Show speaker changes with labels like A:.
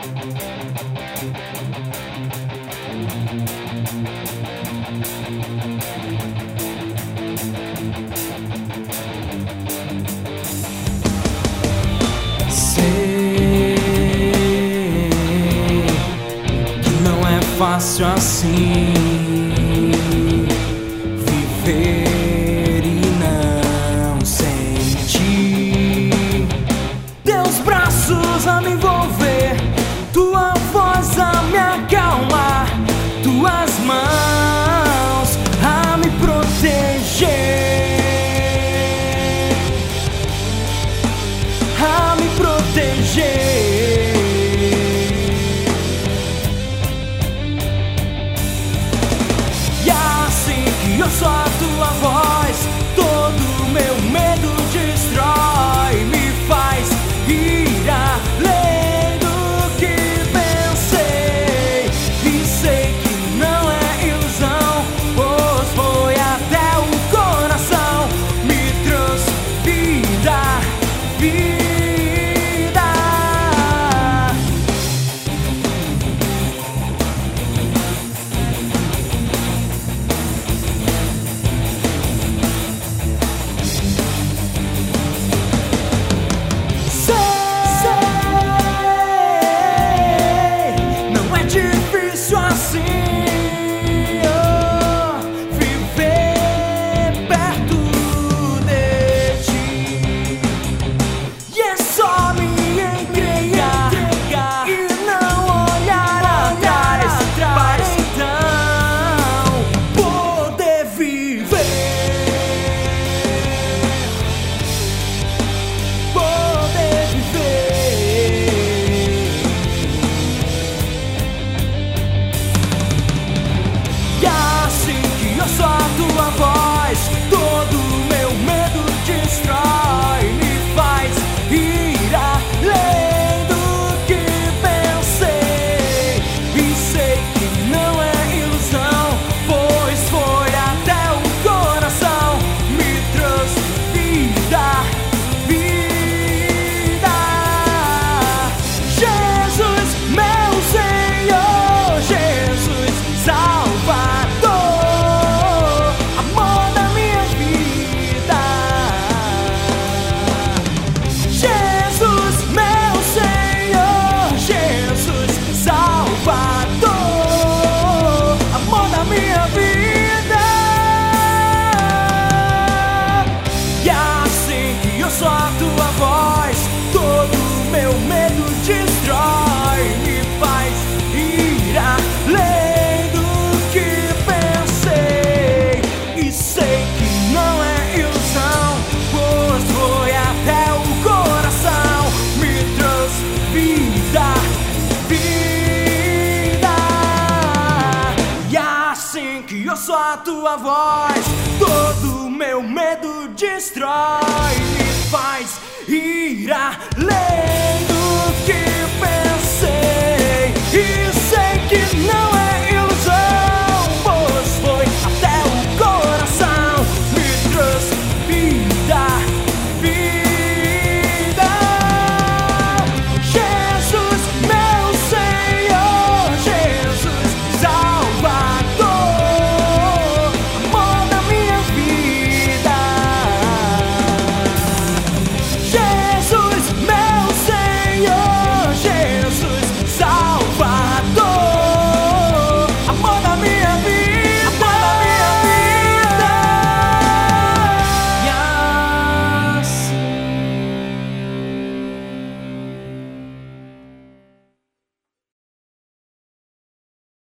A: Sei que não é fácil assim viver e não sentir teus braços a me envolver, tua voz a me acalmar, tuas mãos a me proteger, a me proteger. E assim que eu sou a tua voz, todo meu medo destrói, me faz ir além do que pensei. E sei que não é ilusão, pois foi até o coração, me trouxe vida, vida. Que eu sou a tua voz, todo meu medo destrói, me faz ir além do que